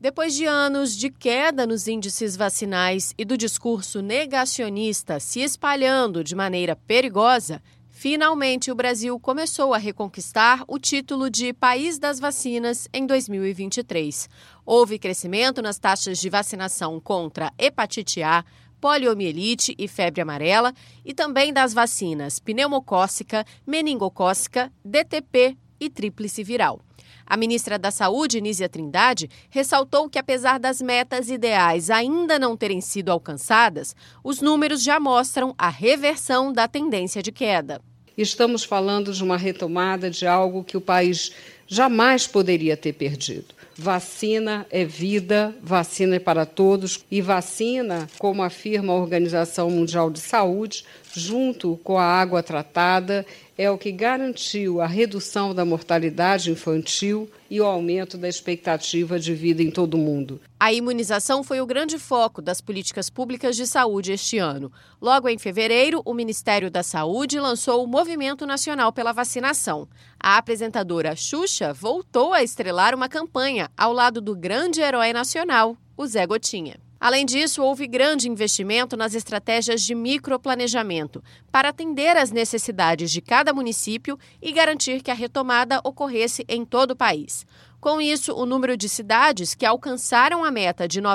Depois de anos de queda nos índices vacinais e do discurso negacionista se espalhando de maneira perigosa, finalmente o Brasil começou a reconquistar o título de País das Vacinas em 2023. Houve crescimento nas taxas de vacinação contra hepatite A, poliomielite e febre amarela e também das vacinas pneumocócica, meningocócica, DTP e tríplice viral. A ministra da Saúde, Nízia Trindade, ressaltou que, apesar das metas ideais ainda não terem sido alcançadas, os números já mostram a reversão da tendência de queda. Estamos falando de uma retomada de algo que o país jamais poderia ter perdido. Vacina é vida, vacina é para todos e vacina, como afirma a Organização Mundial de Saúde, junto com a água tratada, é o que garantiu a redução da mortalidade infantil e o aumento da expectativa de vida em todo o mundo. A imunização foi o grande foco das políticas públicas de saúde este ano. Logo em fevereiro, o Ministério da Saúde lançou o Movimento Nacional pela Vacinação. A apresentadora Xuxa voltou a estrelar uma campanha ao lado do grande herói nacional, o Zé Gotinha. Além disso, houve grande investimento nas estratégias de microplanejamento para atender às necessidades de cada município e garantir que a retomada ocorresse em todo o país. Com isso, o número de cidades que alcançaram a meta de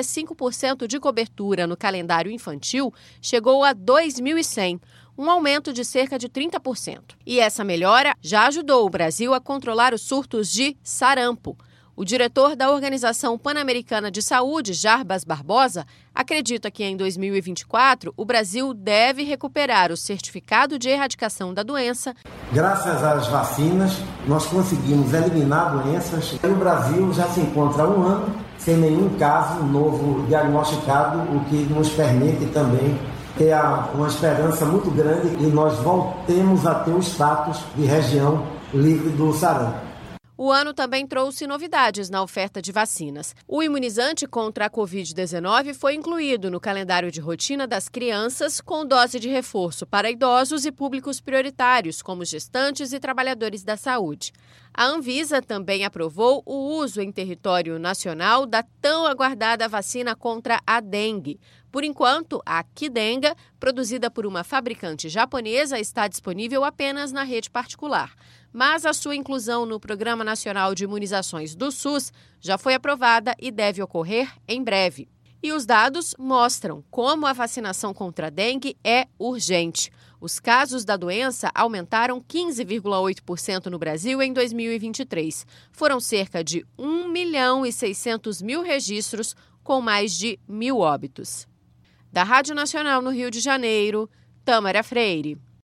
95% de cobertura no calendário infantil chegou a 2.100, um aumento de cerca de 30%. E essa melhora já ajudou o Brasil a controlar os surtos de sarampo. O diretor da Organização Pan-Americana de Saúde, Jarbas Barbosa, acredita que em 2024 o Brasil deve recuperar o certificado de erradicação da doença. Graças às vacinas, nós conseguimos eliminar doenças e o Brasil já se encontra há um ano sem nenhum caso novo diagnosticado, o que nos permite também ter uma esperança muito grande e nós voltemos a ter o status de região livre do sarampo. O ano também trouxe novidades na oferta de vacinas. O imunizante contra a Covid-19 foi incluído no calendário de rotina das crianças com dose de reforço para idosos e públicos prioritários, como gestantes e trabalhadores da saúde. A Anvisa também aprovou o uso em território nacional da tão aguardada vacina contra a dengue. Por enquanto, a Qdenga, produzida por uma fabricante japonesa, está disponível apenas na rede particular. Mas a sua inclusão no Programa Nacional de Imunizações do SUS já foi aprovada e deve ocorrer em breve. E os dados mostram como a vacinação contra a dengue é urgente. Os casos da doença aumentaram 15,8% no Brasil em 2023. Foram cerca de 1.600.000 registros, com mais de 1.000 óbitos. Da Rádio Nacional no Rio de Janeiro, Tâmara Freire.